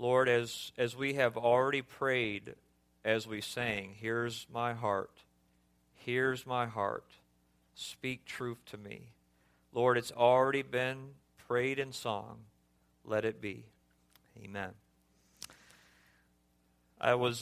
Lord, as we have already prayed as we sang, here's my heart, speak truth to me. Lord, it's already been prayed in song. Let it be. Amen. I was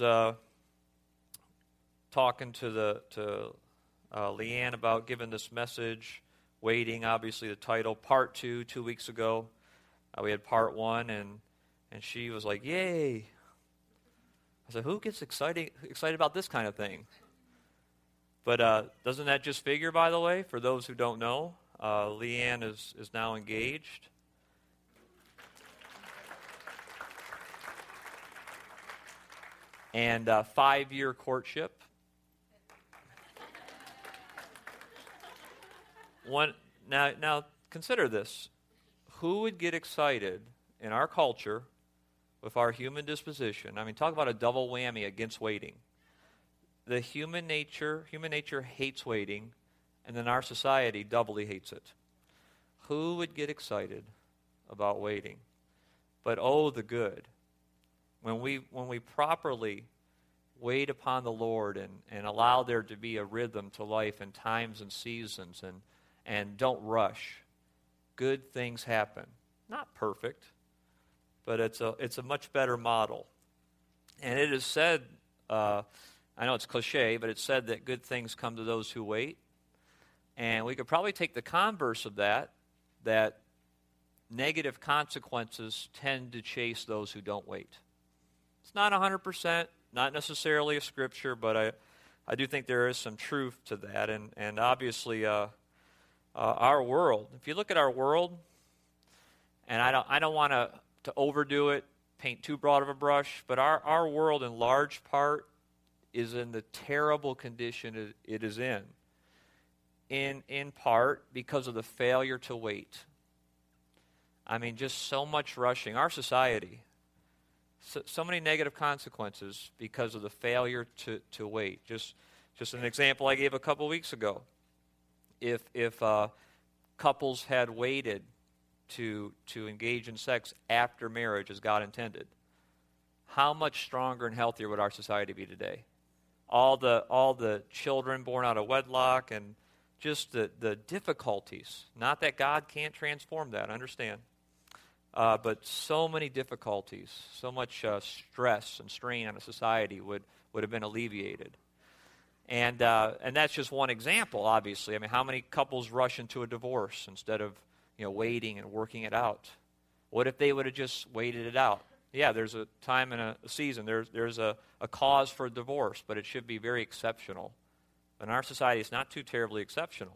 talking to Leanne about giving this message, waiting, obviously the title, part 2 weeks ago. We had part 1, and she was like, yay. I said, who gets excited about this kind of thing? But doesn't that just figure, by the way, for those who don't know? Leanne is now engaged. And 5-year courtship. Now consider this. Who would get excited in our culture with our human disposition? I mean, talk about a double whammy against waiting. The human nature hates waiting, and then our society doubly hates it. Who would get excited about waiting? But oh, the good. When we properly wait upon the Lord and allow there to be a rhythm to life and times and seasons and don't rush, good things happen. Not perfect, but it's a much better model. And it is said, I know it's cliche, but it's said that good things come to those who wait. And we could probably take the converse of that negative consequences tend to chase those who don't wait. It's not 100%, not necessarily a scripture, but I do think there is some truth to that. And obviously, our world, if you look at our world, and I don't want to overdo it, paint too broad of a brush, but our world in large part is in the terrible condition it is in part because of the failure to wait. I mean, just so much rushing. Our society, so many negative consequences because of the failure to wait. Just an example I gave a couple weeks ago. If couples had waited to engage in sex after marriage as God intended, how much stronger and healthier would our society be today? All the children born out of wedlock and just the difficulties. Not that God can't transform that, I understand. But so many difficulties, so much stress and strain on a society would have been alleviated. And that's just one example, obviously. I mean, how many couples rush into a divorce instead of waiting and working it out? What if they would have just waited it out? Yeah, there's a time and a season. There's a cause for divorce, but it should be very exceptional. In our society, it's not too terribly exceptional.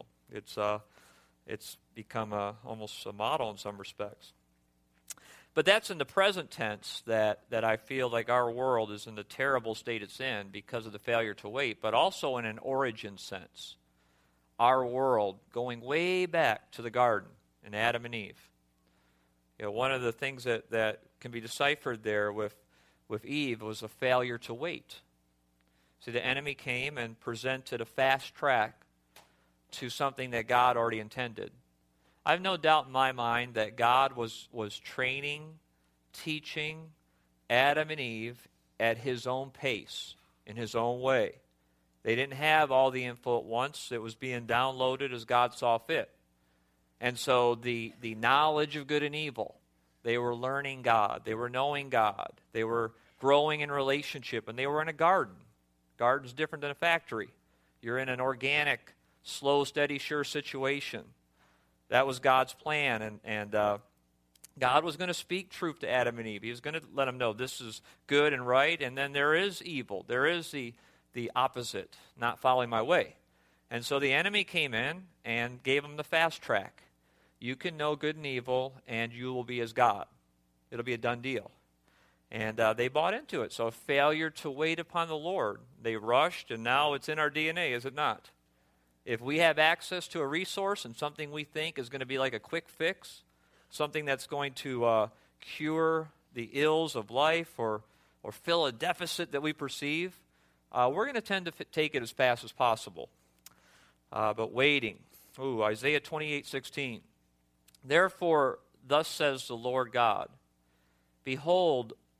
It's become almost a model in some respects. But that's in the present tense that I feel like our world is in the terrible state it's in because of the failure to wait, but also in an origin sense. Our world, going way back to the garden in Adam and Eve. One of the things that can be deciphered there with Eve was a failure to wait. See, the enemy came and presented a fast track to something that God already intended. I have no doubt in my mind that God was training, teaching Adam and Eve at his own pace, in his own way. They didn't have all the info at once. It was being downloaded as God saw fit. And so the knowledge of good and evil, they were learning God. They were knowing God. They were growing in relationship, and they were in a garden. Garden's different than a factory. You're in an organic, slow, steady, sure situation. That was God's plan, and God was going to speak truth to Adam and Eve. He was going to let them know this is good and right, and then there is evil. There is the opposite, not following my way. And so the enemy came in and gave them the fast track. You can know good and evil, and you will be as God. It'll be a done deal. And they bought into it. So a failure to wait upon the Lord. They rushed, and now it's in our DNA, is it not? If we have access to a resource and something we think is going to be like a quick fix, something that's going to cure the ills of life or fill a deficit that we perceive, we're going to tend to take it as fast as possible. But waiting. Isaiah 28:16. Therefore, thus says the Lord God, behold,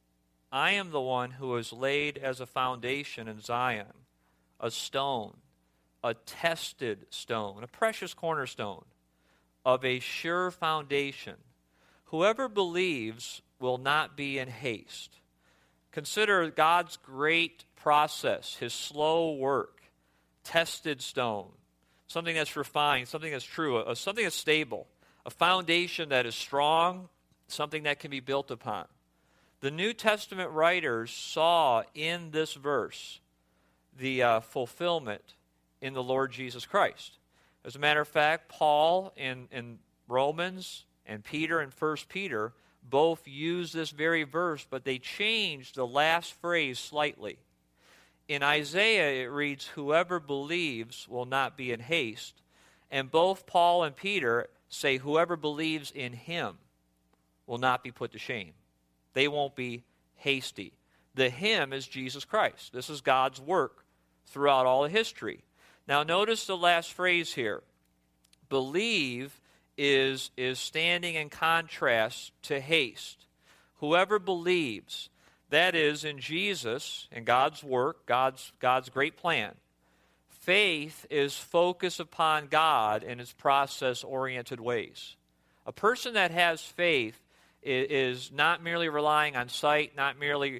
I am the one who is laid as a foundation in Zion, a stone, a tested stone, a precious cornerstone, of a sure foundation. Whoever believes will not be in haste. Consider God's great process, his slow work, tested stone, something that's refined, something that's true, something that's stable, a foundation that is strong, something that can be built upon. The New Testament writers saw in this verse the fulfillment in the Lord Jesus Christ. As a matter of fact, Paul in Romans and Peter in 1 Peter both use this very verse, but they changed the last phrase slightly. In Isaiah, it reads, whoever believes will not be in haste. And both Paul and Peter say, whoever believes in him will not be put to shame. They won't be hasty. The him is Jesus Christ. This is God's work throughout all history. Now notice the last phrase here. Believe is standing in contrast to haste. Whoever believes, that is in Jesus and God's work, God's great plan. Faith is focus upon God in its process-oriented ways. A person that has faith is not merely relying on sight, not merely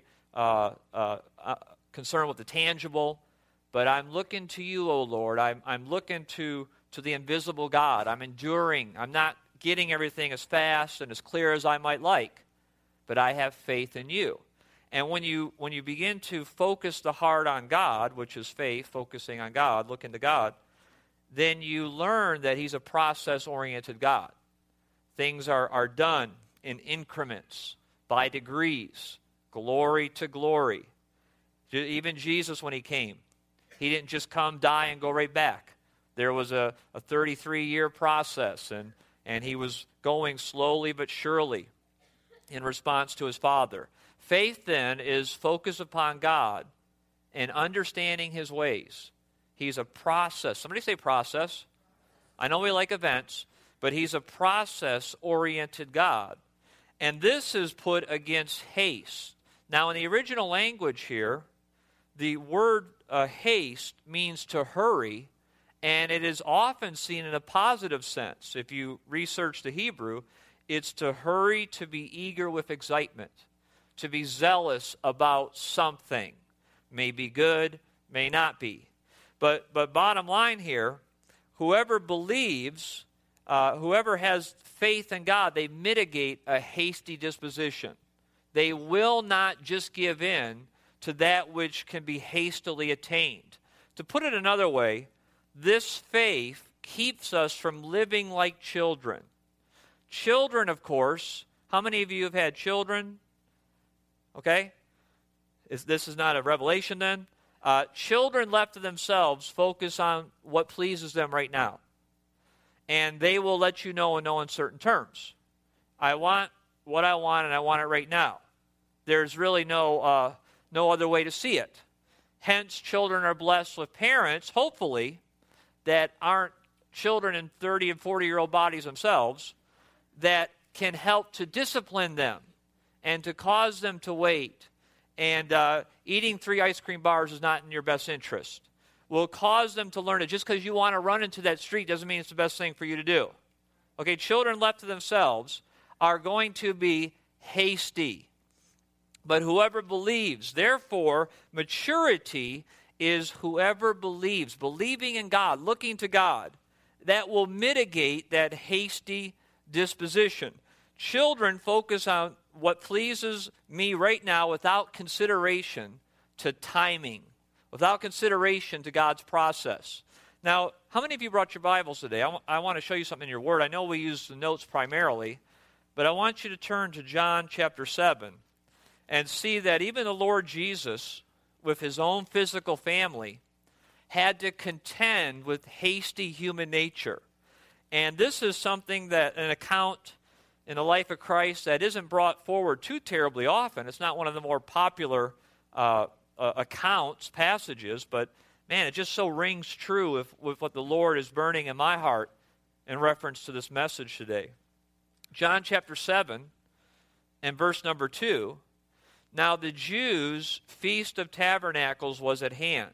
concerned with the tangible, but I'm looking to you, O Lord. I'm looking to the invisible God. I'm enduring. I'm not getting everything as fast and as clear as I might like, but I have faith in you. And when you begin to focus the heart on God, which is faith, focusing on God, looking to God, then you learn that he's a process-oriented God. Things are done in increments, by degrees, glory to glory. Even Jesus, when he came, he didn't just come, die, and go right back. There was a 33-year process, and he was going slowly but surely in response to his Father. Faith, then, is focus upon God and understanding his ways. He's a process. Somebody say process. I know we like events, but he's a process-oriented God. And this is put against haste. Now, in the original language here, the word haste means to hurry, and it is often seen in a positive sense. If you research the Hebrew, it's to hurry, to be eager with excitement, to be zealous about something. May be good, may not be. But bottom line here, whoever believes, whoever has faith in God, they mitigate a hasty disposition. They will not just give in to that which can be hastily attained. To put it another way, this faith keeps us from living like children. Children, of course, how many of you have had children? Okay? This is not a revelation then. Children left to themselves focus on what pleases them right now. And they will let you know in no uncertain terms. I want what I want, and I want it right now. There's really no other way to see it. Hence, children are blessed with parents, hopefully, that aren't children in 30 and 40-year-old bodies themselves, that can help to discipline them and to cause them to wait. And eating 3 ice cream bars is not in your best interest. Will cause them to learn that just because you want to run into that street doesn't mean it's the best thing for you to do. Okay, children left to themselves are going to be hasty. But whoever believes, therefore, maturity is whoever believes, believing in God, looking to God, that will mitigate that hasty disposition. Children focus on what pleases me right now without consideration to timing, without consideration to God's process. Now, how many of you brought your Bibles today? I want to show you something in your Word. I know we use the notes primarily, but I want you to turn to John chapter 7 and see that even the Lord Jesus, with his own physical family, had to contend with hasty human nature. And this is something that an account in the life of Christ that isn't brought forward too terribly often. It's not one of the more popular accounts, passages, but man, it just so rings true with what the Lord is burning in my heart in reference to this message today. John chapter 7 and verse number 2. Now the Jews' Feast of Tabernacles was at hand.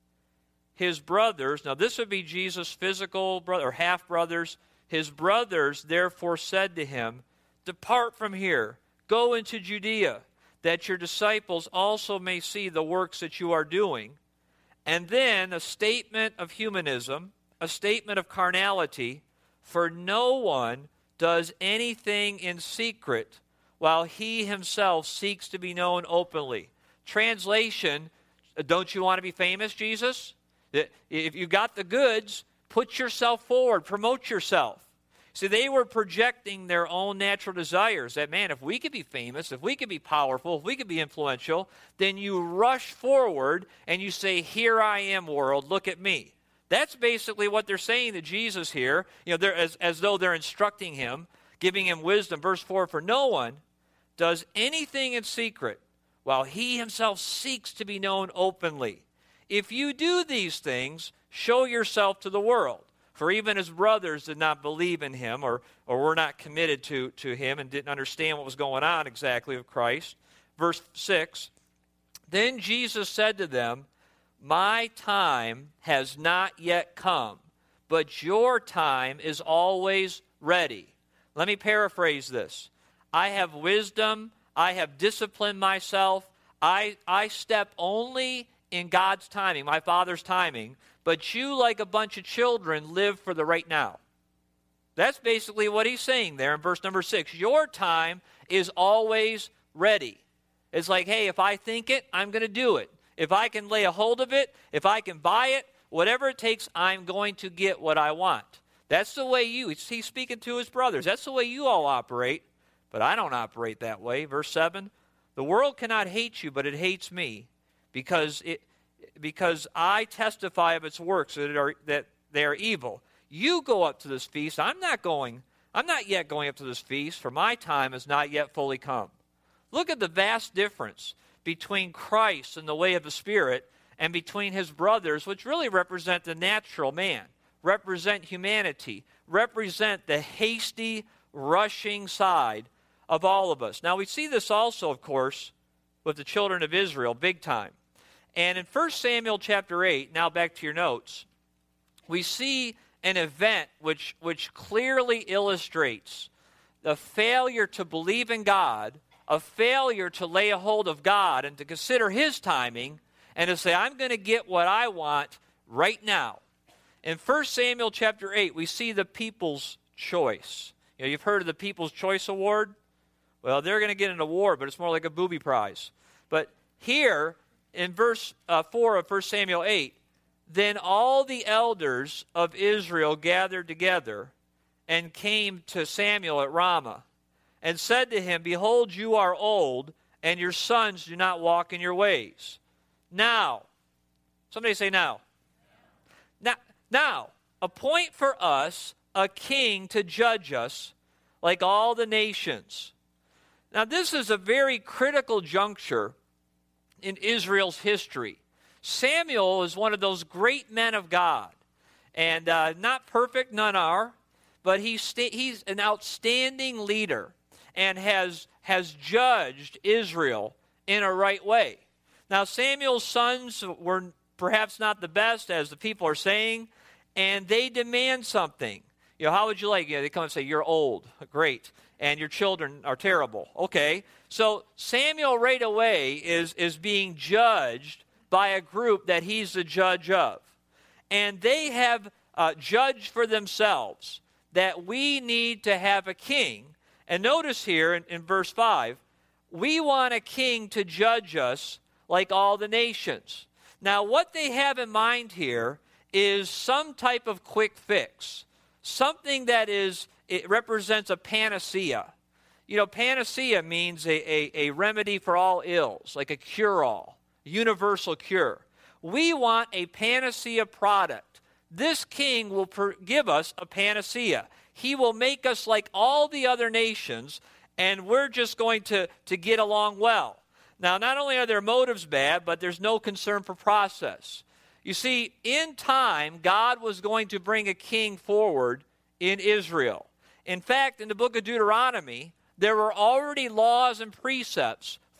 His brothers, now this would be Jesus' physical brother, or half-brothers. His brothers therefore said to him, Depart from here, go into Judea, that your disciples also may see the works that you are doing. And then a statement of humanism, a statement of carnality, for no one does anything in secret while he himself seeks to be known openly. Translation, don't you want to be famous, Jesus? If you got the goods, put yourself forward, promote yourself. See, they were projecting their own natural desires that, man, if we could be famous, if we could be powerful, if we could be influential, then you rush forward and you say, here I am, world, look at me. That's basically what they're saying to Jesus here, they're, as though they're instructing him, giving him wisdom. Verse 4, for no one does anything in secret while he himself seeks to be known openly. If you do these things, show yourself to the world. For even his brothers did not believe in him or were not committed to him and didn't understand what was going on exactly with Christ. Verse 6, then Jesus said to them, my time has not yet come, but your time is always ready. Let me paraphrase this. I have wisdom. I have disciplined myself. I step only in God's timing, my Father's timing, but you, like a bunch of children, live for the right now. That's basically what he's saying there in verse number 6. Your time is always ready. It's like, hey, if I think it, I'm going to do it. If I can lay a hold of it, if I can buy it, whatever it takes, I'm going to get what I want. That's the way he's speaking to his brothers. That's the way you all operate, but I don't operate that way. Verse 7, the world cannot hate you, but it hates me, because I testify of its works that they are evil. You go up to this feast. I'm not yet going up to this feast, for my time has not yet fully come. Look at the vast difference between Christ and the way of the Spirit and between his brothers, which really represent the natural man, represent humanity, represent the hasty, rushing side of all of us. Now, we see this also, of course, with the children of Israel, big time. And in 1 Samuel chapter 8, now back to your notes, we see an event which clearly illustrates the failure to believe in God, a failure to lay a hold of God and to consider his timing and to say, I'm going to get what I want right now. In 1 Samuel chapter 8, we see the people's choice. You've heard of the People's Choice Award? Well, they're going to get an award, but it's more like a booby prize. But here, in verse 4 of 1 Samuel 8, then all the elders of Israel gathered together and came to Samuel at Ramah and said to him, behold, you are old, and your sons do not walk in your ways. Now, somebody say now. Now, appoint for us a king to judge us like all the nations. Now, this is a very critical juncture in Israel's history. Samuel is one of those great men of God, and not perfect, none are, but he's an outstanding leader and has judged Israel in a right way. Now, Samuel's sons were perhaps not the best, as the people are saying, and they demand something. How would you like? They come and say, you're old. Great. And your children are terrible. Okay. So Samuel right away is being judged by a group that he's the judge of. And they have judged for themselves that we need to have a king. And notice here in verse 5, we want a king to judge us like all the nations. Now, what they have in mind here is some type of quick fix, something that it represents a panacea. Panacea means a remedy for all ills, like a cure-all, universal cure. We want a panacea product. This king will give us a panacea. He will make us like all the other nations, and we're just going to get along well. Now, not only are their motives bad, but there's no concern for process. You see, in time, God was going to bring a king forward in Israel. In fact, in the book of Deuteronomy, there were already laws and precepts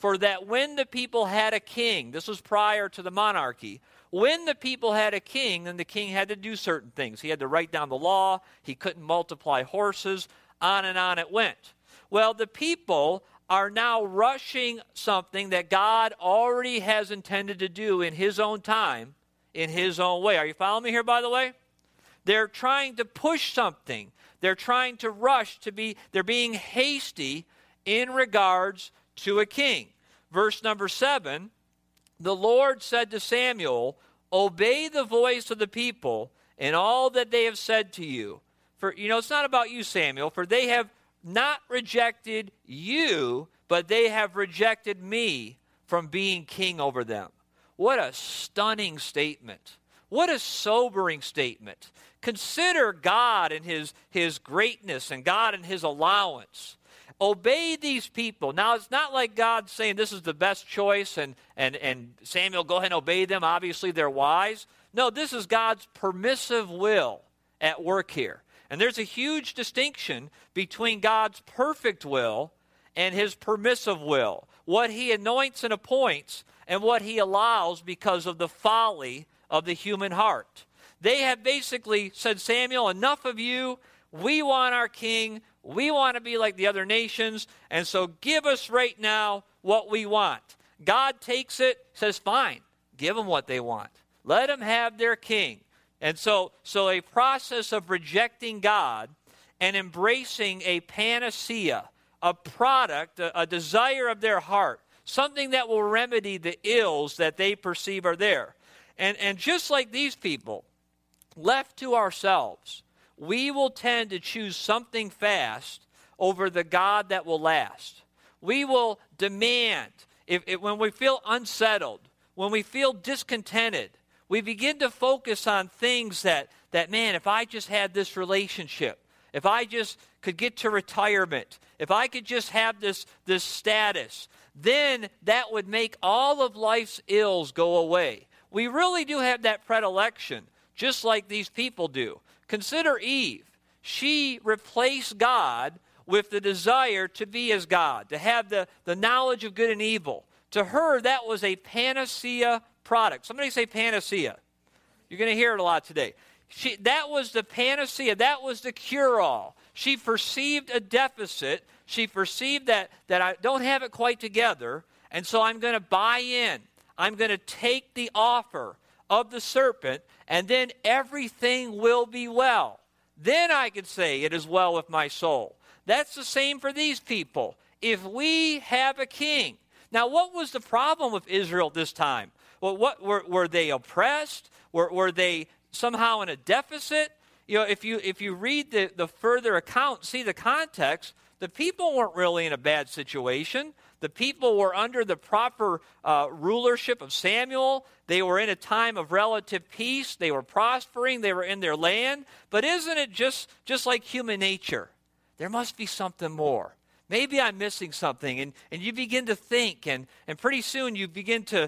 for that when the people had a king, this was prior to the monarchy, when the people had a king, then the king had to do certain things. He had to write down the law. He couldn't multiply horses. On and on it went. Well, the people are now rushing something that God already has intended to do in his own time, in his own way. Are you following me here, by the way? They're trying to push something. They're trying to rush they're being hasty in regards to a king. Verse number 7, the Lord said to Samuel, obey the voice of the people in all that they have said to you. For, it's not about you, Samuel, for they have not rejected you, but they have rejected me from being king over them. What a stunning statement. What a sobering statement. Consider God and his greatness and God and his allowance. Obey these people. Now, it's not like God saying this is the best choice and Samuel, go ahead and obey them. Obviously, they're wise. No, this is God's permissive will at work here. And there's a huge distinction between God's perfect will and his permissive will. What he anoints and appoints and what he allows because of the folly of the human heart. They have basically said, Samuel, enough of you. We want our king. We want to be like the other nations, and so give us right now what we want. God takes it, says, fine, give them what they want. Let them have their king. And so a process of rejecting God and embracing a panacea, a product, a desire of their heart, something that will remedy the ills that they perceive are there. And just like these people, left to ourselves, we will tend to choose something fast over the God that will last. We will demand, when we feel unsettled, when we feel discontented, we begin to focus on things that man, if I just had this relationship, if I just could get to retirement, if I could just have this status, then that would make all of life's ills go away. We really do have that predilection, just like these people do. Consider Eve. She replaced God with the desire to be as God, to have the knowledge of good and evil. To her, that was a panacea product. Somebody say panacea. You're going to hear it a lot today. That was the panacea. That was the cure-all. She perceived a deficit. She perceived that I don't have it quite together, and so I'm going to buy in. I'm going to take the offer of the serpent, and then everything will be well. Then I could say it is well with my soul. That's the same for these people. If we have a king. Now, what was the problem with Israel this time? Well, were they oppressed? Were they somehow in a deficit? If you read the further account, see the context, the people weren't really in a bad situation. The people were under the proper rulership of Samuel. They were in a time of relative peace. They were prospering. They were in their land. But isn't it just like human nature? There must be something more. Maybe I'm missing something. And you begin to think, and pretty soon you begin to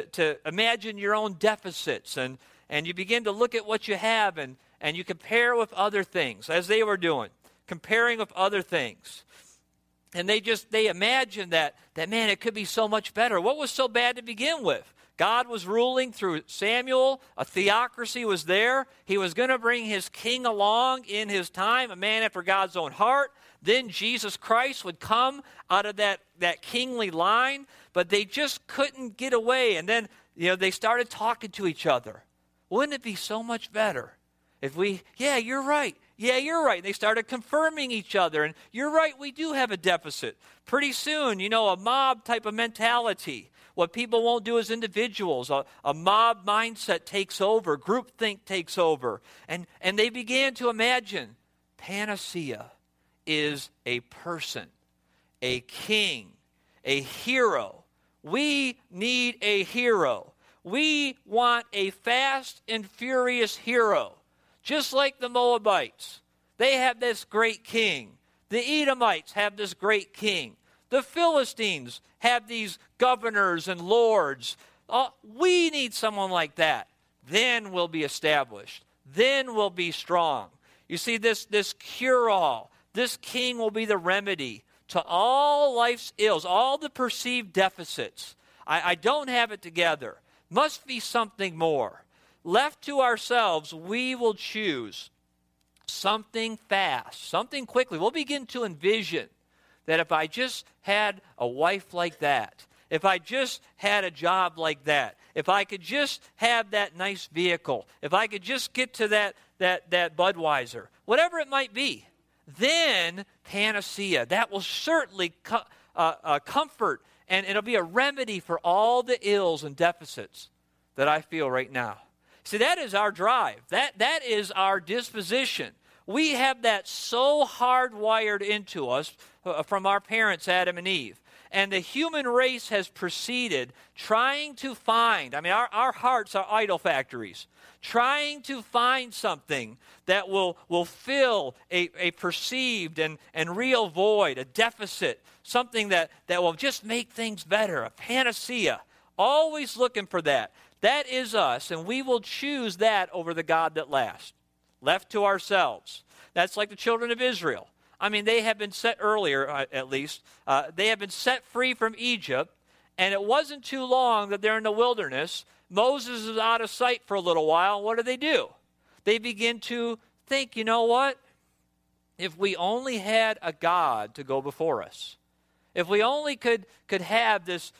imagine your own deficits, and you begin to look at what you have, and you compare with other things, as they were doing, comparing with other things. And they imagine that man, it could be so much better. What was so bad to begin with? God was ruling through Samuel. A theocracy was there. He was going to bring his king along in his time, a man after God's own heart. Then Jesus Christ would come out of that kingly line, but they just couldn't get away. And then, they started talking to each other. Wouldn't it be so much better if yeah, you're right. Yeah, you're right. They started confirming each other. And you're right, we do have a deficit. Pretty soon, a mob type of mentality. What people won't do as individuals, a mob mindset takes over, groupthink takes over. And they began to imagine panacea is a person, a king, a hero. We need a hero. We want a fast and furious hero. Just like the Moabites, they have this great king. The Edomites have this great king. The Philistines have these governors and lords. We need someone like that. Then we'll be established. Then we'll be strong. You see, this cure-all, this king will be the remedy to all life's ills, all the perceived deficits. I don't have it together. Must be something more. Left to ourselves, we will choose something fast, something quickly. We'll begin to envision that if I just had a wife like that, if I just had a job like that, if I could just have that nice vehicle, if I could just get to that Budweiser, whatever it might be, then panacea. That will certainly comfort, and it'll be a remedy for all the ills and deficits that I feel right now. See, that is our drive. That is our disposition. We have that so hardwired into us from our parents, Adam and Eve. And the human race has proceeded trying to find, our hearts are idol factories, trying to find something that will fill a perceived and real void, a deficit, something that will just make things better, a panacea. Always looking for that. That is us, and we will choose that over the God that lasts. Left to ourselves. That's like the children of Israel. They have been set earlier, at least. They have been set free from Egypt, and it wasn't too long that they're in the wilderness. Moses is out of sight for a little while. What do? They begin to think, you know what? If we only had a God to go before us, if we only could have this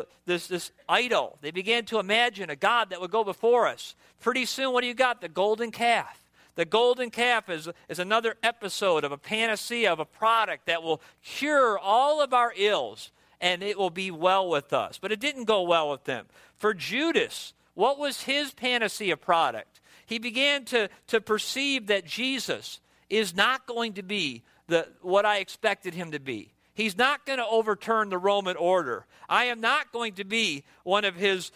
idol, they began to imagine a God that would go before us. Pretty soon, what do you got? The golden calf. The golden calf is another episode of a panacea, of a product that will cure all of our ills, and it will be well with us. But it didn't go well with them. For Judas, what was his panacea product? He began to perceive that Jesus is not going to be what I expected him to be. He's not going to overturn the Roman order. I am not going to be one of his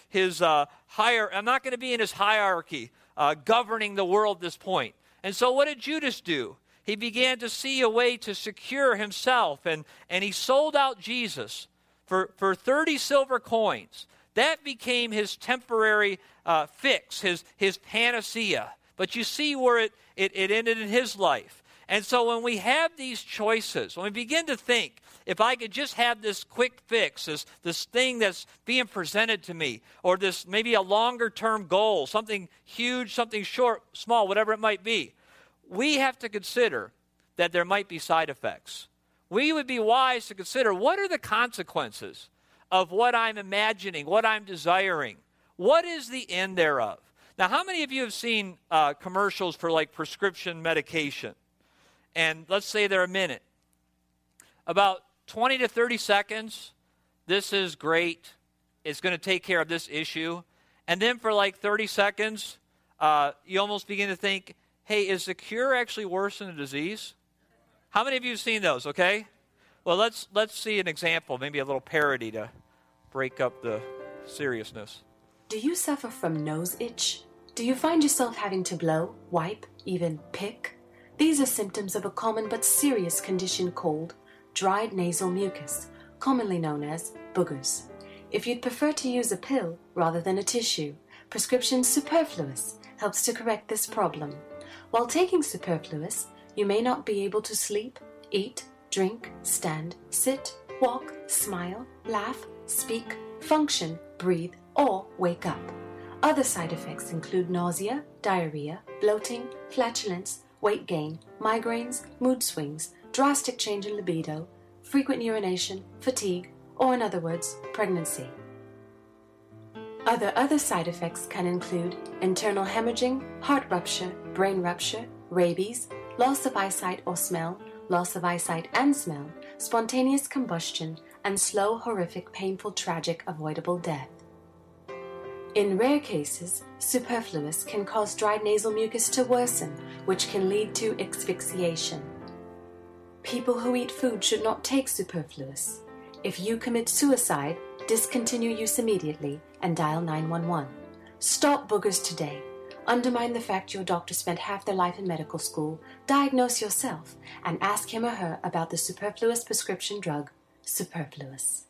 I'm not going to be in his hierarchy governing the world at this point. And so what did Judas do? He began to see a way to secure himself, and he sold out Jesus for 30 silver coins. That became his temporary fix, his panacea. But you see where it ended in his life. And so when we have these choices, when we begin to think, if I could just have this quick fix, this thing that's being presented to me, or this maybe a longer term goal, something huge, something short, small, whatever it might be, we have to consider that there might be side effects. We would be wise to consider, what are the consequences of what I'm imagining, what I'm desiring? What is the end thereof? Now, how many of you have seen commercials for like prescription medication? And let's say they're a minute. About 20 to 30 seconds, this is great. It's going to take care of this issue. And then for like 30 seconds, you almost begin to think, hey, is the cure actually worse than the disease? How many of you have seen those, okay? Well, let's see an example, maybe a little parody to break up the seriousness. Do you suffer from nose itch? Do you find yourself having to blow, wipe, even pick? These are symptoms of a common but serious condition called dried nasal mucus, commonly known as boogers. If you'd prefer to use a pill rather than a tissue, prescription Superfluous helps to correct this problem. While taking Superfluous, you may not be able to sleep, eat, drink, stand, sit, walk, smile, laugh, speak, function, breathe, or wake up. Other side effects include nausea, diarrhea, bloating, flatulence, weight gain, migraines, mood swings, drastic change in libido, frequent urination, fatigue, or in other words, pregnancy. Other side effects can include internal hemorrhaging, heart rupture, brain rupture, rabies, loss of eyesight or smell, loss of eyesight and smell, spontaneous combustion, and slow, horrific, painful, tragic, avoidable death. In rare cases, Superfluous can cause dried nasal mucus to worsen, which can lead to asphyxiation. People who eat food should not take Superfluous. If you commit suicide, discontinue use immediately and dial 911. Stop boogers today. Undermine the fact your doctor spent half their life in medical school, diagnose yourself, and ask him or her about the Superfluous prescription drug, Superfluous.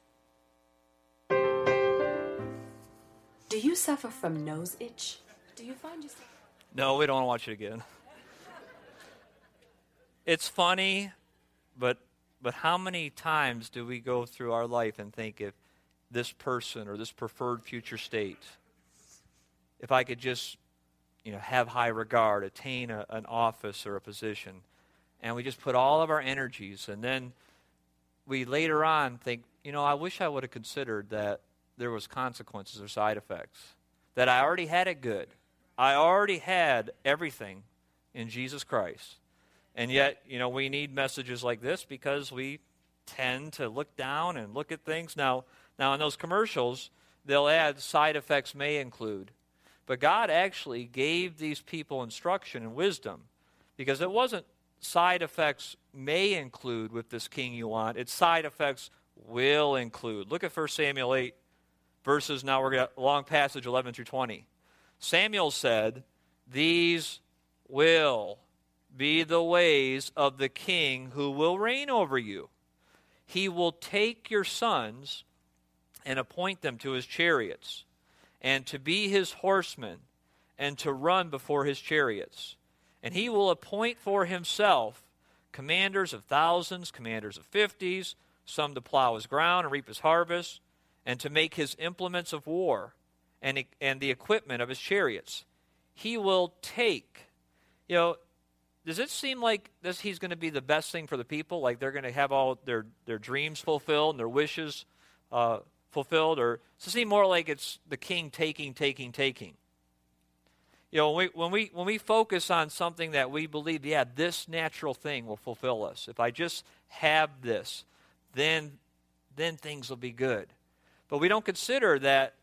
Do you suffer from nose itch? Do you find yourself... No, we don't want to watch it again. It's funny, but But how many times do we go through our life and think, if this person or this preferred future state, if I could just, have high regard, attain an office or a position, and we just put all of our energies, and then we later on think, I wish I would have considered that there was consequences or side effects, that I already had it good. I already had everything in Jesus Christ. And yet, we need messages like this because we tend to look down and look at things. Now in those commercials, they'll add side effects may include. But God actually gave these people instruction and wisdom, because it wasn't side effects may include with this king you want. It's side effects will include. Look at 1 Samuel 8, verses, now we're going to, long passage 11 through 20. Samuel said, "These will be the ways of the king who will reign over you. He will take your sons and appoint them to his chariots, and to be his horsemen, and to run before his chariots. And he will appoint for himself commanders of thousands, commanders of 50s, some to plow his ground and reap his harvest, and to make his implements of war, and the equipment of his chariots. He will take." Does it seem like he's going to be the best thing for the people? Like they're going to have all their dreams fulfilled and their wishes fulfilled? Or does it seem more like it's the king taking? When we focus on something that we believe, this natural thing will fulfill us. If I just have this, then things will be good. But we don't consider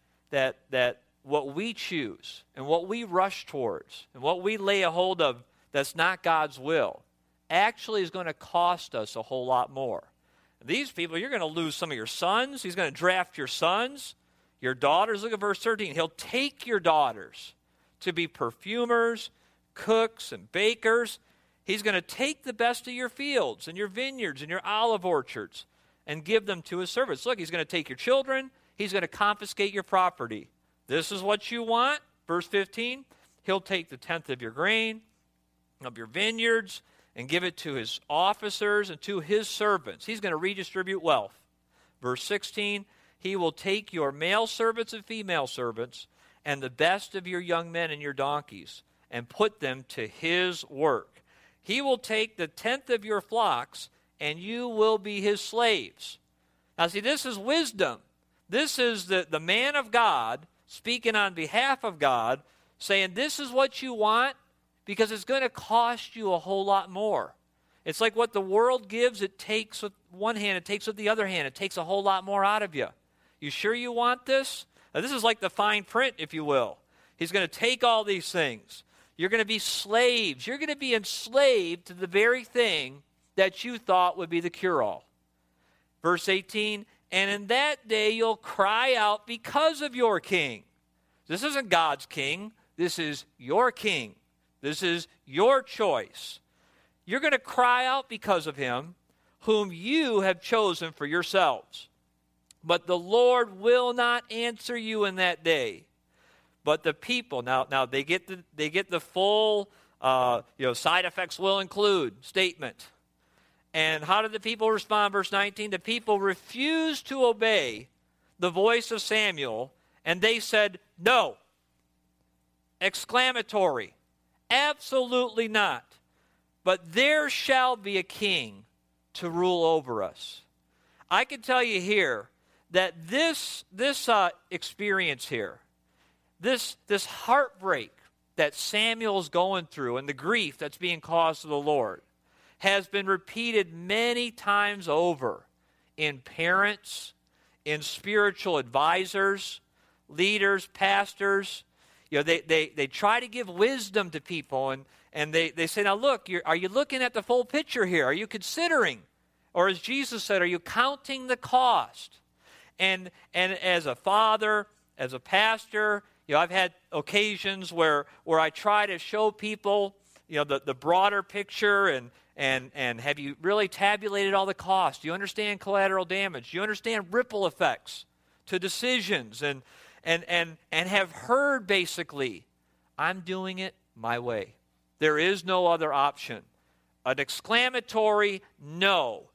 that what we choose and what we rush towards and what we lay a hold of that's not God's will actually is going to cost us a whole lot more. These people, you're going to lose some of your sons. He's going to draft your sons, your daughters. Look at verse 13. He'll take your daughters to be perfumers, cooks, and bakers. He's going to take the best of your fields and your vineyards and your olive orchards and give them to his servants. Look, he's going to take your children. He's going to confiscate your property. This is what you want. Verse 15, he'll take the tenth of your grain, of your vineyards, and give it to his officers and to his servants. He's going to redistribute wealth. Verse 16, he will take your male servants and female servants and the best of your young men and your donkeys and put them to his work. He will take the tenth of your flocks, and you will be his slaves. Now see, this is wisdom. This is the man of God speaking on behalf of God, saying this is what you want, because it's going to cost you a whole lot more. It's like what the world gives, it takes with one hand, it takes with the other hand. It takes a whole lot more out of you. You sure you want this? Now, this is like the fine print, if you will. He's going to take all these things. You're going to be slaves. You're going to be enslaved to the very thing that you thought would be the cure-all. Verse 18, and in that day you'll cry out because of your king. This isn't God's king. This is your king. This is your choice. You're going to cry out because of him, whom you have chosen for yourselves. But the Lord will not answer you in that day. But the people, now they get the full, side effects will include statement. And how did the people respond? Verse 19, the people refused to obey the voice of Samuel, and they said, no. Exclamatory. Absolutely not. But there shall be a king to rule over us. I can tell you here that this experience here, this heartbreak that Samuel's going through and the grief that's being caused to the Lord has been repeated many times over in parents, in spiritual advisors, leaders, pastors. They try to give wisdom to people, and they say, now look, are you looking at the full picture here? Are you considering? Or as Jesus said, are you counting the cost? And as a father, as a pastor, I've had occasions where I try to show people, the broader picture and have you really tabulated all the costs? Do you understand collateral damage? Do you understand ripple effects to decisions? And have heard basically, I'm doing it my way. There is no other option. An exclamatory no.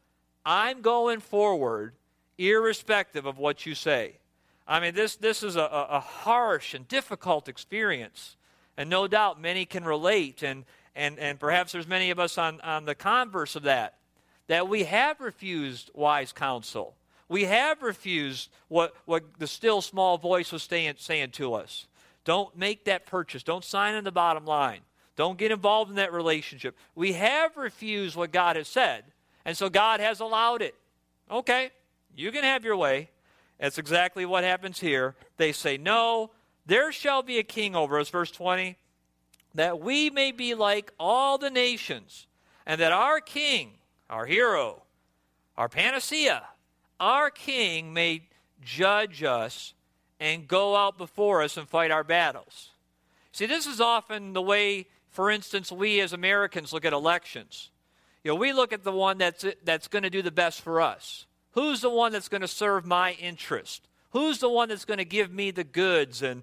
I'm going forward irrespective of what you say. I mean, this is a harsh and difficult experience. And no doubt many can relate, and perhaps there's many of us on the converse of that we have refused wise counsel. We have refused what the still small voice was saying to us. Don't make that purchase. Don't sign on the bottom line. Don't get involved in that relationship. We have refused what God has said, and so God has allowed it. Okay, you can have your way. That's exactly what happens here. They say, no, there shall be a king over us, verse 20, that we may be like all the nations, and that our king, our hero, our panacea, our king may judge us and go out before us and fight our battles. See, this is often the way, for instance, we as Americans look at elections. You know, we look at the one that's going to do the best for us. Who's the one that's going to serve my interest? Who's the one that's going to give me the goods and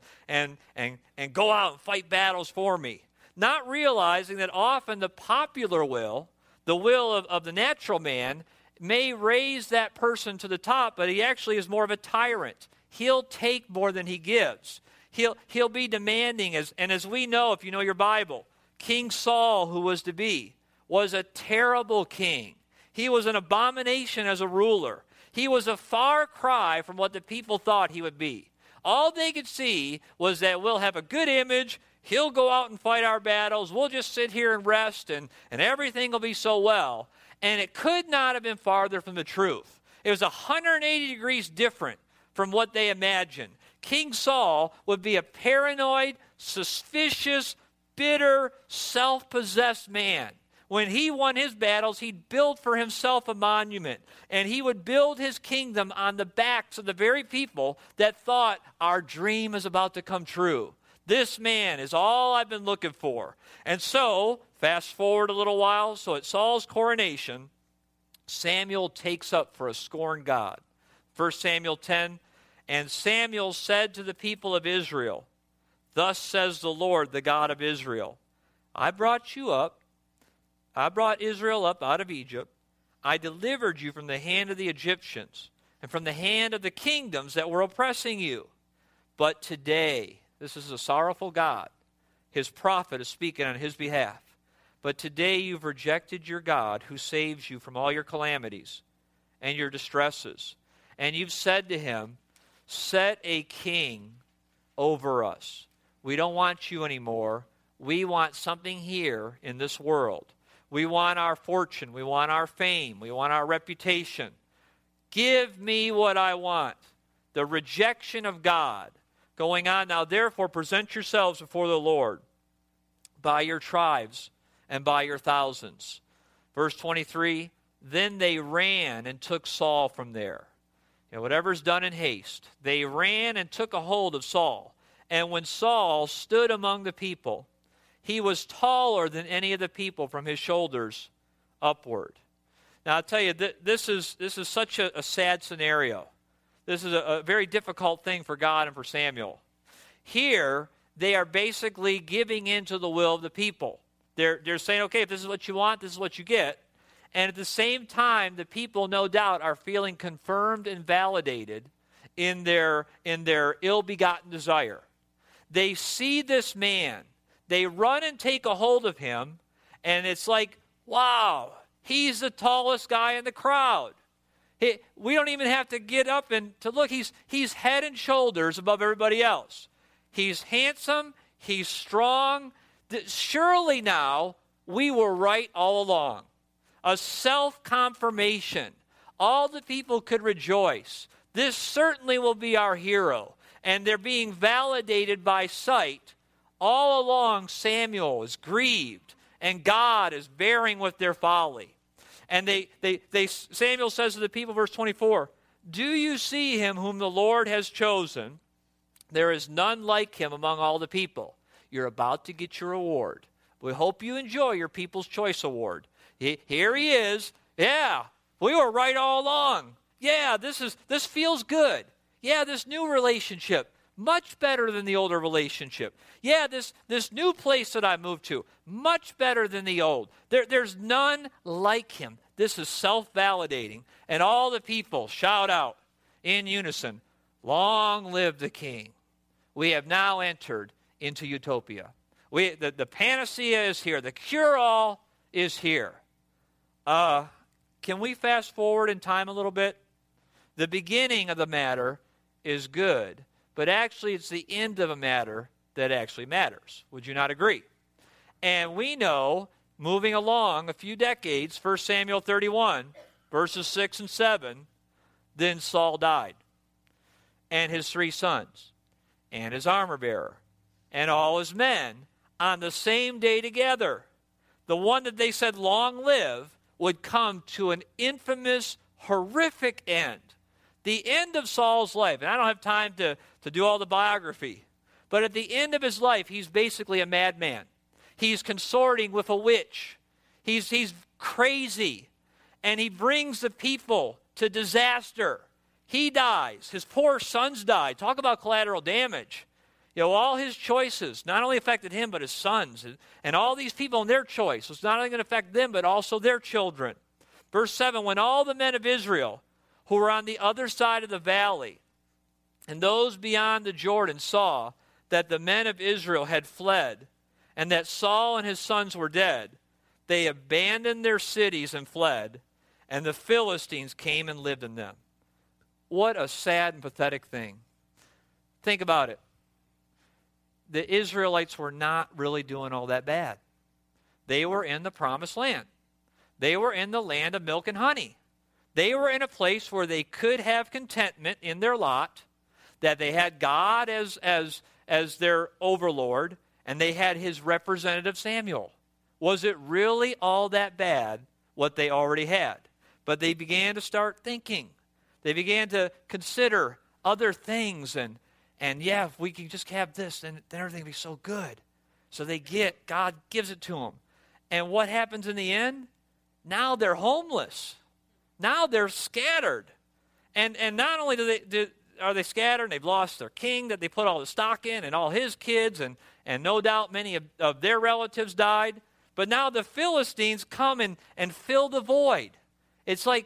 go out and fight battles for me? Not realizing that often the popular will, the will of the natural man, may raise that person to the top, but he actually is more of a tyrant. He'll take more than he gives. He'll be demanding, and as we know, if you know your Bible, King Saul, who was to be, was a terrible king. He was an abomination as a ruler. He was a far cry from what the people thought he would be. All they could see was that we'll have a good image, he'll go out and fight our battles, we'll just sit here and rest, and everything will be so well. And it could not have been farther from the truth. It was 180 degrees different from what they imagined. King Saul would be a paranoid, suspicious, bitter, self-possessed man. When he won his battles, he'd build for himself a monument, and he would build his kingdom on the backs of the very people that thought our dream is about to come true. This man is all I've been looking for. And so, fast forward a little while, so at Saul's coronation, Samuel takes up for a scorned God. 1 Samuel 10, and Samuel said to the people of Israel, thus says the Lord, the God of Israel, I brought Israel up out of Egypt. I delivered you from the hand of the Egyptians and from the hand of the kingdoms that were oppressing you. But today, this is a sorrowful God. His prophet is speaking on his behalf. But today you've rejected your God who saves you from all your calamities and your distresses. And you've said to him, set a king over us. We don't want you anymore. We want something here in this world. We want our fortune. We want our fame. We want our reputation. Give me what I want. The rejection of God going on. Now, therefore, present yourselves before the Lord by your tribes and by your thousands. Verse 23, then they ran and took Saul from there. You know, whatever's done in haste. They ran and took a hold of Saul. And when Saul stood among the people, he was taller than any of the people from his shoulders upward. Now, I'll tell you, this is such a sad scenario. This is a very difficult thing for God and for Samuel. Here, they are basically giving in to the will of the people. They're saying, okay, if this is what you want, this is what you get. And at the same time, the people, no doubt, are feeling confirmed and validated in their ill-begotten desire. They see this man. They run and take a hold of him, and it's like, wow, he's the tallest guy in the crowd. We don't even have to get up and to look. He's head and shoulders above everybody else. He's handsome. He's strong. Surely now we were right all along. A self-confirmation. All the people could rejoice. This certainly will be our hero. And they're being validated by sight. All along, Samuel is grieved, and God is bearing with their folly. And Samuel says to the people, verse 24, do you see him whom the Lord has chosen? There is none like him among all the people. You're about to get your award. We hope you enjoy your People's Choice Award. Here he is. Yeah, we were right all along. Yeah, this feels good. Yeah, this new relationship, much better than the older relationship. Yeah, this new place that I moved to, much better than the old. There's none like him. This is self-validating. And all the people shout out in unison, "Long live the king." We have now entered into utopia. The panacea is here. The cure-all is here. Can we fast forward in time a little bit? The beginning of the matter is good, but actually it's the end of a matter that actually matters. Would you not agree? And we know, moving along a few decades, 1 Samuel 31, verses 6 and 7, then Saul died, and his 3 sons, and his armor-bearer, and all his men, on the same day together. The one that they said, "Long live," would come to an infamous, horrific end. The end of Saul's life. And I don't have time to do all the biography. But at the end of his life, he's basically a madman. He's consorting with a witch. He's crazy. And he brings the people to disaster. He dies. His poor sons die. Talk about collateral damage. All his choices not only affected him, but his sons. And all these people and their choice was not only going to affect them, but also their children. Verse 7, when all the men of Israel who were on the other side of the valley and those beyond the Jordan saw that the men of Israel had fled and that Saul and his sons were dead, they abandoned their cities and fled, and the Philistines came and lived in them. What a sad and pathetic thing. Think about it. The Israelites were not really doing all that bad. They were in the promised land. They were in the land of milk and honey. They were in a place where they could have contentment in their lot, that they had God as their overlord, and they had his representative Samuel. Was it really all that bad, what they already had? But they began to start thinking. They began to consider other things, and yeah, if we can just have this, then everything will be so good. So God gives it to them. And what happens in the end? Now they're homeless. Now they're scattered. And not only are they scattered, and they've lost their king that they put all the stock in, and all his kids, and no doubt many of their relatives died, but now the Philistines come and fill the void. It's like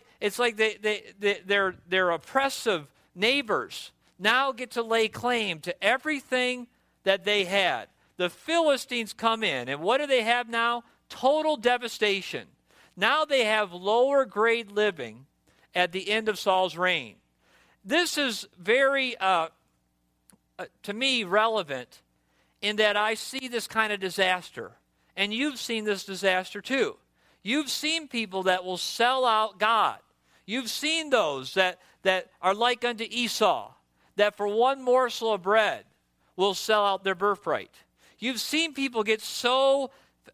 their oppressive neighbors now get to lay claim to everything that they had. The Philistines come in, and what do they have now? Total devastation. Now they have lower grade living at the end of Saul's reign. This is very, to me, relevant in that I see this kind of disaster. And you've seen this disaster too. You've seen people that will sell out God. You've seen those that are like unto Esau, that for one morsel of bread will sell out their birthright. You've seen people get so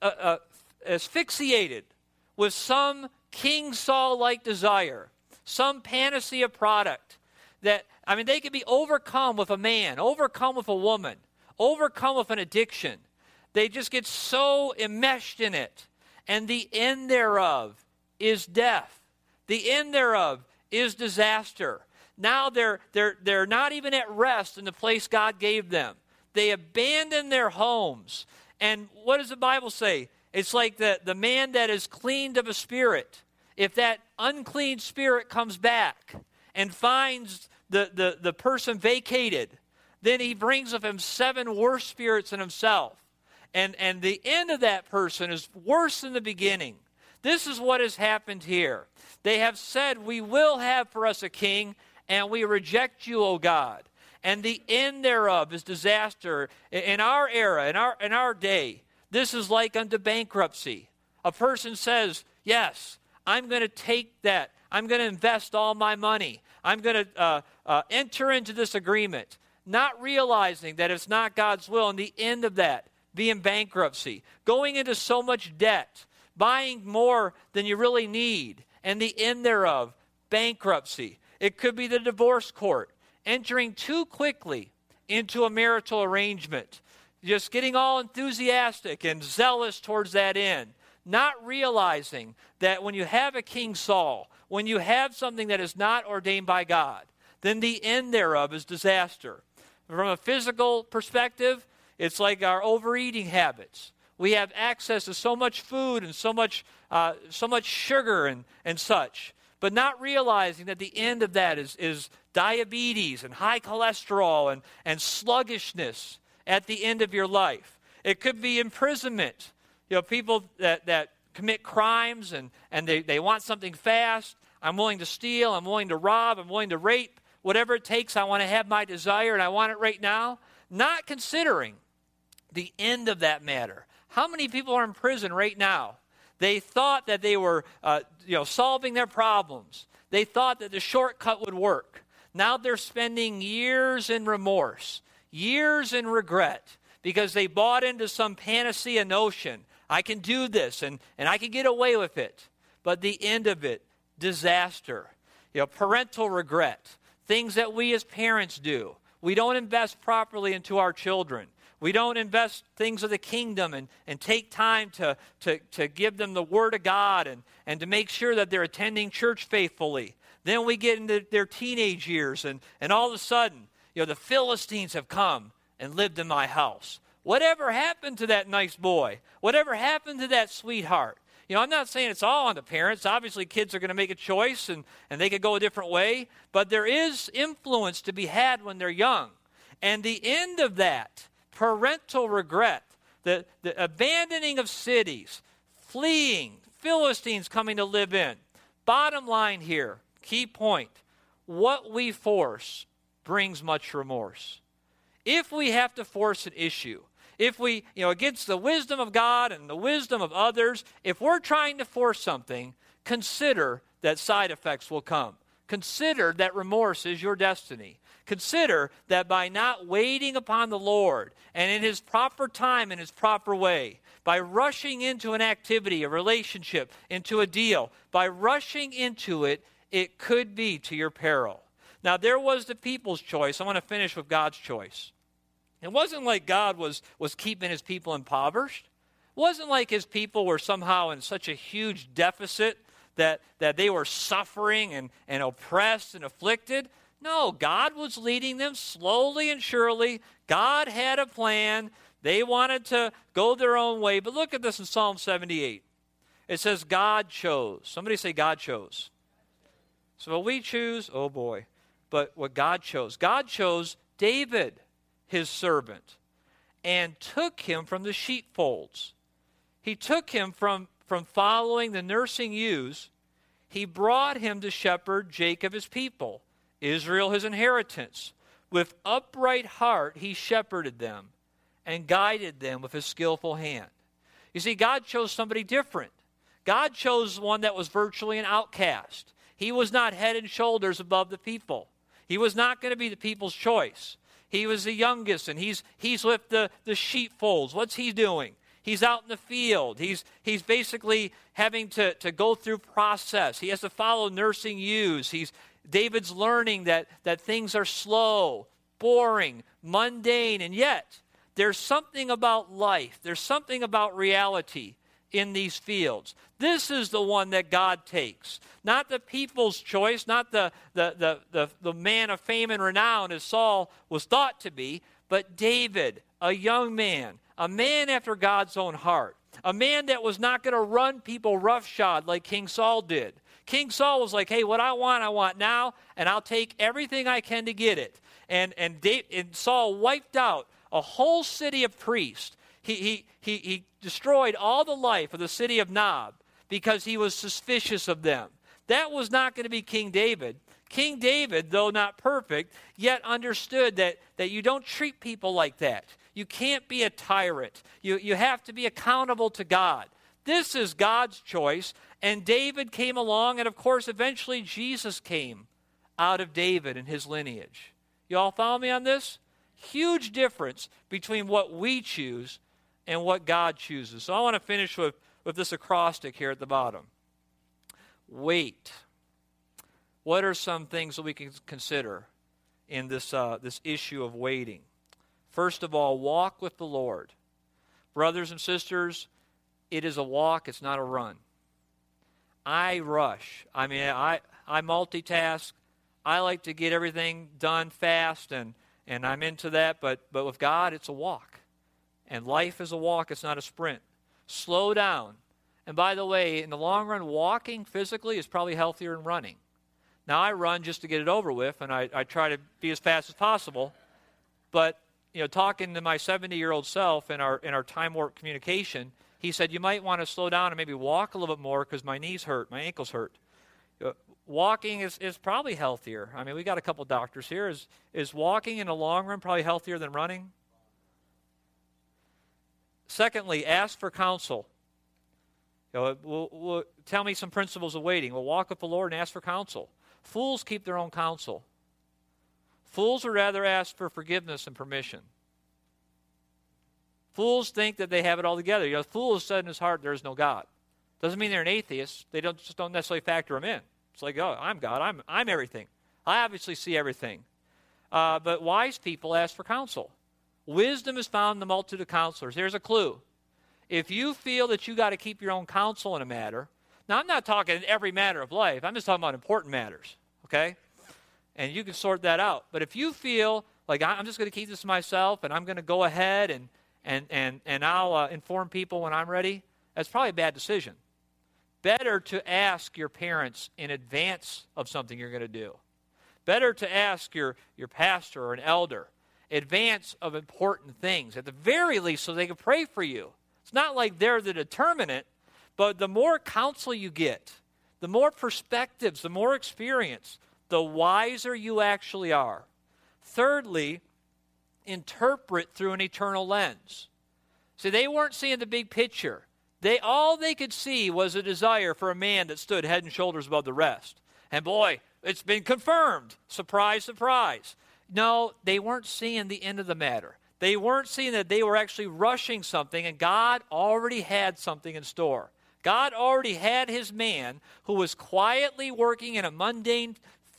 asphyxiated with some King Saul-like desire, some panacea product, that, they could be overcome with a man, overcome with a woman, overcome with an addiction. They just get so enmeshed in it. And the end thereof is death. The end thereof is disaster. Now they're not even at rest in the place God gave them. They abandon their homes. And what does the Bible say? It's like the man that is cleaned of a spirit. If that unclean spirit comes back and finds the person vacated, then he brings with him 7 worse spirits than himself. And the end of that person is worse than the beginning. This is what has happened here. They have said, "We will have for us a king, and we reject you, O God." And the end thereof is disaster. In our era, in our day, this is like unto bankruptcy. A person says, "Yes, I'm going to take that. I'm going to invest all my money. I'm going to enter into this agreement," not realizing that it's not God's will. And the end of that being bankruptcy, going into so much debt, buying more than you really need, and the end thereof, bankruptcy. It could be the divorce court, entering too quickly into a marital arrangement, just getting all enthusiastic and zealous towards that end, not realizing that when you have a King Saul, when you have something that is not ordained by God, then the end thereof is disaster. From a physical perspective, it's like our overeating habits. We have access to so much food and so much sugar and such, but not realizing that the end of that is diabetes and high cholesterol and sluggishness at the end of your life. It could be imprisonment. People that commit crimes and they want something fast. I'm willing to steal. I'm willing to rob. I'm willing to rape. Whatever it takes, I want to have my desire, and I want it right now. Not considering the end of that matter. How many people are in prison right now? They thought that they were solving their problems. They thought that the shortcut would work. Now they're spending years in remorse, years in regret, because they bought into some panacea notion. I can do this, and I can get away with it. But the end of it, disaster. Parental regret. Things that we as parents do. We don't invest properly into our children. We don't invest things of the kingdom and take time to give them the Word of God and to make sure that they're attending church faithfully. Then we get into their teenage years, and all of a sudden, the Philistines have come and lived in my house. Whatever happened to that nice boy? Whatever happened to that sweetheart? I'm not saying it's all on the parents. Obviously, kids are going to make a choice, and they could go a different way. But there is influence to be had when they're young. And the end of that, parental regret, the abandoning of cities, fleeing, Philistines coming to live in. Bottom line here, key point, what we force brings much remorse. If we have to force an issue, if we, against the wisdom of God and the wisdom of others, if we're trying to force something, consider that side effects will come. Consider that remorse is your destiny. Consider that by not waiting upon the Lord and in His proper time, in His proper way, by rushing into an activity, a relationship, into a deal, by rushing into it, it could be to your peril. Now, there was the people's choice. I want to finish with God's choice. It wasn't like God was keeping His people impoverished. It wasn't like His people were somehow in such a huge deficit that they were suffering and oppressed and afflicted. No, God was leading them slowly and surely. God had a plan. They wanted to go their own way. But look at this in Psalm 78. It says God chose. Somebody say God chose. So what we choose, oh boy. But what God chose David, His servant, and took him from the sheepfolds. He took him from following the nursing ewes. He brought him to shepherd Jacob, His people, Israel, His inheritance. With upright heart He shepherded them and guided them with His skillful hand. You see, God chose somebody different. God chose one that was virtually an outcast. He was not head and shoulders above the people. He was not going to be the people's choice. He was the youngest, and he's with the sheepfolds. What's he doing? He's out in the field. He's basically having to go through process. He has to follow nursing ewes. David's learning that things are slow, boring, mundane, and yet there's something about life. There's something about reality in these fields. This is the one that God takes. Not the people's choice, not the man of fame and renown as Saul was thought to be, but David, a young man, a man after God's own heart, a man that was not going to run people roughshod like King Saul did. King Saul was like, hey, what I want now, and I'll take everything I can to get it. And Saul wiped out a whole city of priests. He destroyed all the life of the city of Nob because he was suspicious of them. That was not going to be King David. King David, though not perfect, yet understood that you don't treat people like that. You can't be a tyrant. You have to be accountable to God. This is God's choice, and David came along, and of course, eventually Jesus came out of David and his lineage. You all follow me on this? Huge difference between what we choose and what God chooses. So I want to finish with this acrostic here at the bottom. Wait. What are some things that we can consider in this issue of waiting? First of all, walk with the Lord. Brothers and sisters, it is a walk, it's not a run. I rush. I multitask. I like to get everything done fast, and I'm into that, but with God, it's a walk. And life is a walk, it's not a sprint. Slow down. And by the way, in the long run, walking physically is probably healthier than running. Now, I run just to get it over with, and I try to be as fast as possible. But, talking to my 70-year-old self in our time warp communication, he said, you might want to slow down and maybe walk a little bit more because my knees hurt, my ankles hurt. Walking is probably healthier. I mean, we got a couple doctors here. Is walking in the long run probably healthier than running? Secondly, ask for counsel. Tell me some principles of waiting. We'll walk with the Lord and ask for counsel. Fools keep their own counsel. Fools would rather ask for forgiveness and permission. Fools think that they have it all together. A fool has said in his heart, there is no God. Doesn't mean they're an atheist. They don't necessarily factor him in. It's like, oh, I'm God. I'm everything. I obviously see everything. But wise people ask for counsel. Wisdom is found in the multitude of counselors. Here's a clue. If you feel that you got to keep your own counsel in a matter, now I'm not talking every matter of life. I'm just talking about important matters, okay? And you can sort that out. But if you feel like I'm just going to keep this to myself and I'm going to go ahead and I'll inform people when I'm ready, that's probably a bad decision. Better to ask your parents in advance of something you're going to do. Better to ask your pastor or an elder advance of important things, at the very least so they can pray for you. It's not like they're the determinant, but the more counsel you get, the more perspectives, the more experience, the wiser you actually are. Thirdly, interpret through an eternal lens. See, they weren't seeing the big picture. All they could see was a desire for a man that stood head and shoulders above the rest. And boy, it's been confirmed. Surprise, surprise. No, they weren't seeing the end of the matter. They weren't seeing that they were actually rushing something, and God already had something in store. God already had his man who was quietly working in a mundane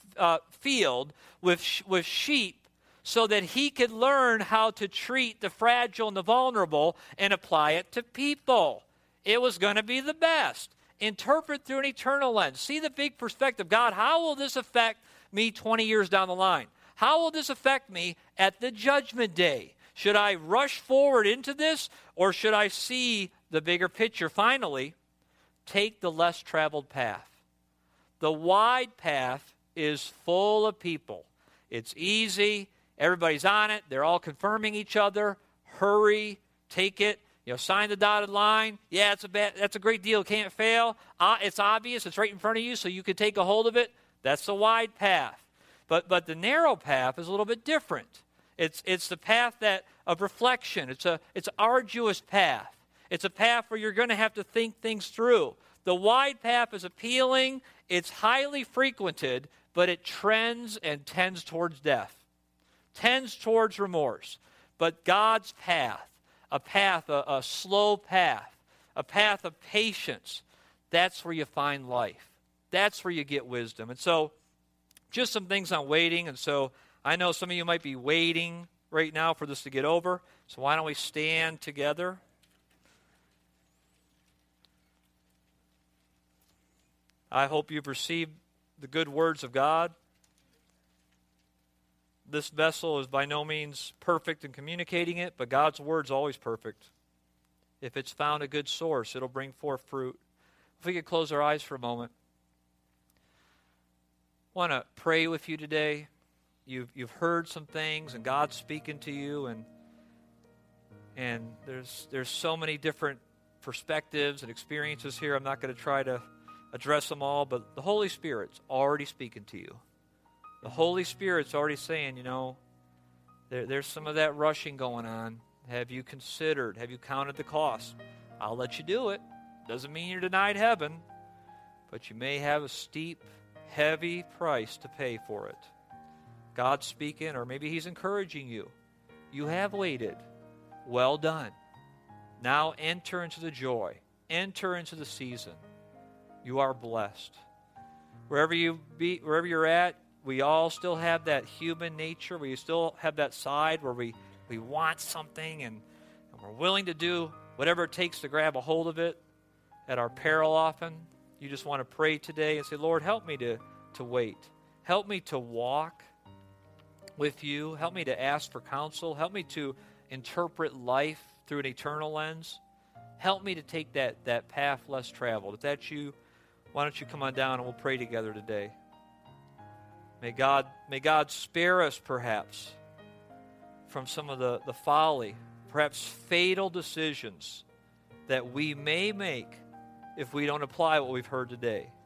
field with sheep so that he could learn how to treat the fragile and the vulnerable and apply it to people. It was going to be the best. Interpret through an eternal lens. See the big perspective. God, how will this affect me 20 years down the line? How will this affect me at the judgment day? Should I rush forward into this, or should I see the bigger picture? Finally, take the less traveled path. The wide path is full of people. It's easy. Everybody's on it. They're all confirming each other. Hurry. Take it. Sign the dotted line. Yeah, that's a great deal. Can't fail. It's obvious. It's right in front of you, so you can take a hold of it. That's the wide path. But the narrow path is a little bit different. It's the path of reflection. It's an arduous path. It's a path where you're going to have to think things through. The wide path is appealing. It's highly frequented, but it trends and tends towards death, tends towards remorse. But God's path, a slow path, a path of patience, that's where you find life. That's where you get wisdom. And so, just some things on waiting. And so, I know some of you might be waiting right now for this to get over. So why don't we stand together? I hope you've received the good words of God. This vessel is by no means perfect in communicating it, but God's word's always perfect. If it's found a good source, it'll bring forth fruit. If we could close our eyes for a moment. I want to pray with you today. You've heard some things, and God's speaking to you, and there's so many different perspectives and experiences here. I'm not going to try to address them all, but the Holy Spirit's already speaking to you. The Holy Spirit's already saying, there's some of that rushing going on. Have you considered? Have you counted the cost? I'll let you do it. Doesn't mean you're denied heaven, but you may have a steep, heavy price to pay for it. God's speaking, or maybe he's encouraging you. You have waited. Well done. Now enter into the joy. Enter into the season. You are blessed. Wherever you're at, we all still have that human nature. We still have that side where we want something and we're willing to do whatever it takes to grab a hold of it at our peril often. You just want to pray today and say, Lord, help me to wait. Help me to walk with you. Help me to ask for counsel. Help me to interpret life through an eternal lens. Help me to take that path less traveled. If that's you, why don't you come on down and we'll pray together today. May God spare us perhaps from some of the folly, perhaps fatal decisions that we may make if we don't apply what we've heard today.